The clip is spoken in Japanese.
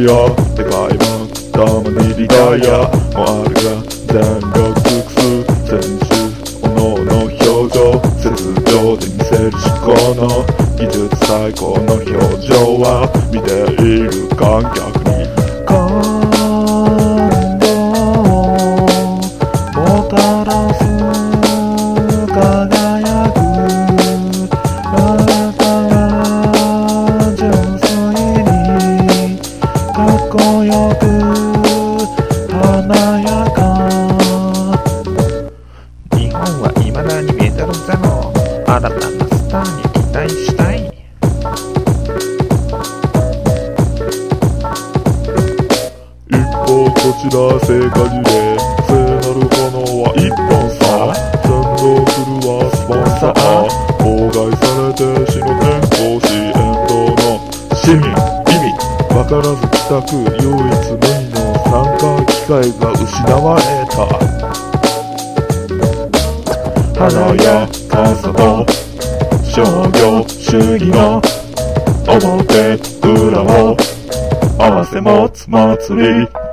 りゃでかいマック玉ねぎダイヤもあるが全力尽くす選手おのおの表情雪上で見せる思考の技術最高の表情は見ている観客に感動をもたらす輝くあなたは純粋にかっこよく華やか日本は未だにメダルゼロ新たなスターに期待したい一方こちら聖火リレー聖なる炎は一本さ先導するはスポンサー妨害されて死の転校し沿道の市民意味分からず帰宅唯一無二の参加機会が失われた華やかさと商業主義の表裏を合わせ持つ祭り